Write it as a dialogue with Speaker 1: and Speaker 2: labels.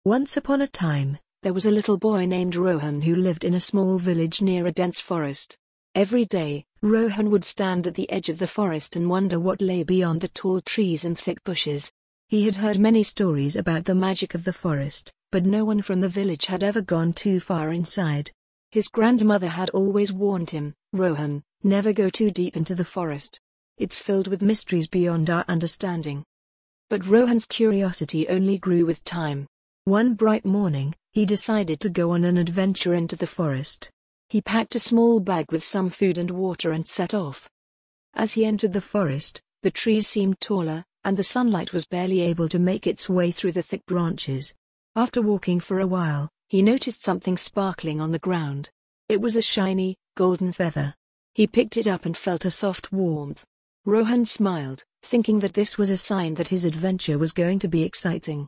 Speaker 1: Once upon a time, there was a little boy named Rohan who lived in a small village near a dense forest. Every day, Rohan would stand at the edge of the forest and wonder what lay beyond the tall trees and thick bushes. He had heard many stories about the magic of the forest, but no one from the village had ever gone too far inside. His grandmother had always warned him, "Rohan, never go too deep into the forest. It's filled with mysteries beyond our understanding." But Rohan's curiosity only grew with time. One bright morning, he decided to go on an adventure into the forest. He packed a small bag with some food and water and set off. As he entered the forest, the trees seemed taller, and the sunlight was barely able to make its way through the thick branches. After walking for a while, he noticed something sparkling on the ground. It was a shiny, golden feather. He picked it up and felt a soft warmth. Rohan smiled, thinking that this was a sign that his adventure was going to be exciting.